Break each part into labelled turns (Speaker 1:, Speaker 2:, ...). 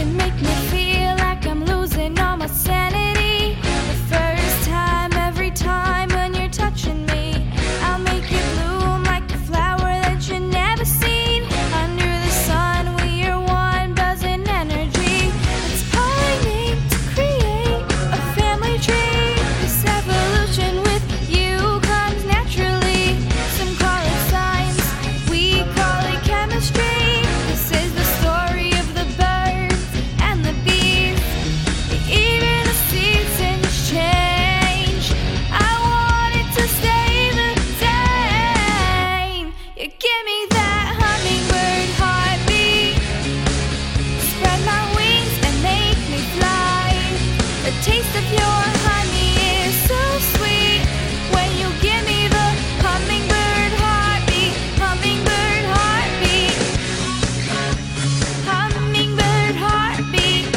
Speaker 1: make me feel like I'm losing all my sanity. The first time, every time when you're touching me, I'll make you bloom like a flower that you never seen. Under the sun, we are one buzzing energy. It's pollinate to create a family tree. This evolution with you comes naturally. Some call it science, we call it chemistry. This is the story of the birds and the bees. Even the seasons change. I want it to stay the same. You give me that hummingbird heartbeat. Spread my wings and make me fly. The taste of your honey is so sweet. When you give me the hummingbird heartbeat, hummingbird heartbeat, hummingbird heartbeat,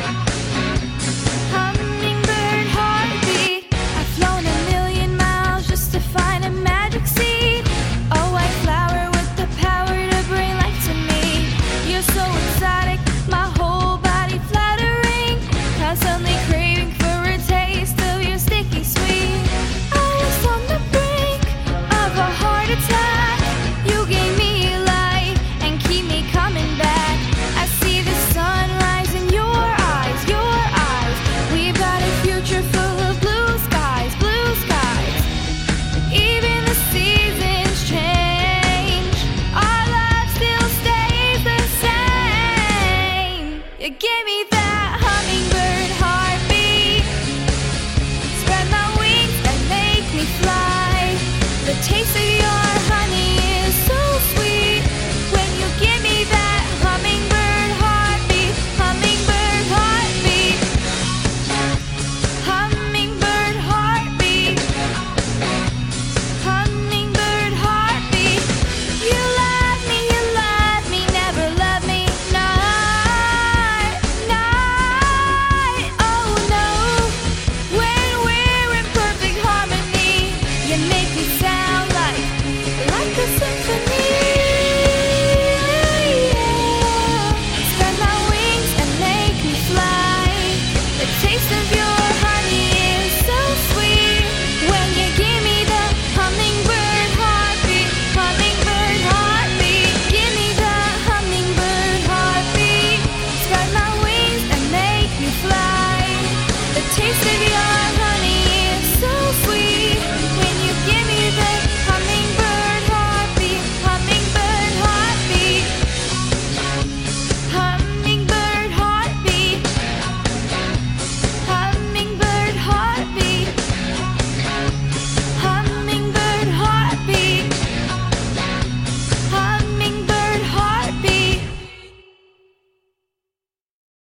Speaker 1: hummingbird heartbeat. I've flown a million miles just to find a magic seed, a white flower with the power to bring life to me. You're so exotic, my whole body fluttering, constantly craving for a taste of your sticky sweet. I was on the brink of a heart attack. You gave me life and keep me coming back. I see the sunrise in your eyes, your eyes. We've got a future full of blue skies, blue skies. Even the seasons change, our love still stays the same. You give me that